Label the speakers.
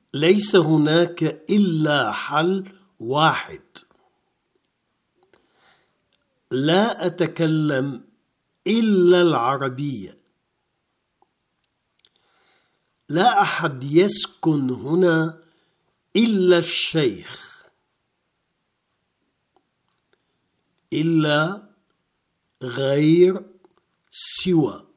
Speaker 1: ليس هناك إلا حل واحد. لا أتكلم إلا العربية. لا أحد يسكن هنا إلا الشيخ، إلا غير سوى.